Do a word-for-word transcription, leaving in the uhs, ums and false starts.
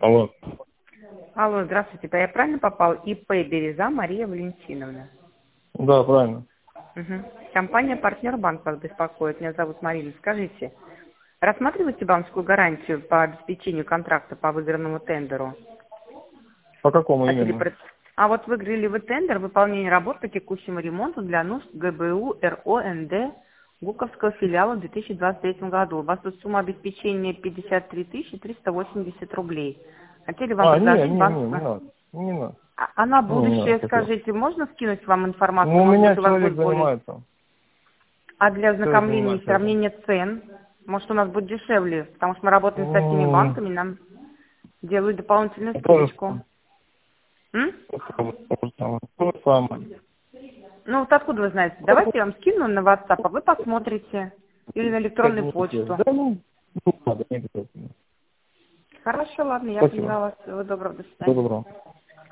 Алло. Алло, здравствуйте. Я правильно попал? ИП Береза Мария Валентиновна. Да, правильно. Угу. Компания «Партнер Банк» вас беспокоит. Меня зовут Марина. Скажите, рассматриваете банковскую гарантию по обеспечению контракта по выигранному тендеру? По какому Хотели именно? про- А вот выиграли вы тендер выполнение работ по текущему ремонту для нужд ГБУ РОНД Гуковского филиала в две тысячи двадцать третьем году. У вас тут сумма обеспечения пятьдесят три тысячи триста восемьдесят рублей. Хотели вам А, не, предложить не, не, не банк... надо. Не надо. А а на Не, не надо. будущее, Спасибо. скажите, можно скинуть вам информацию? Ну, у Может меня быть, у вас человек будет более... занимается. А для Человек ознакомления и занимается этим. сравнения цен, может, у нас будет дешевле, потому что мы работаем со всеми М, банками, нам делают дополнительную То же скидочку. самое. М? То же самое. То же самое. Ну, вот откуда вы знаете? Давайте я вам скину на WhatsApp, а вы посмотрите. Или на Как электронную не почту. Да, ну, не надо, не обязательно. Хорошо, ладно, я Спасибо. поняла вас. Всего доброго, до Всего свидания. доброго.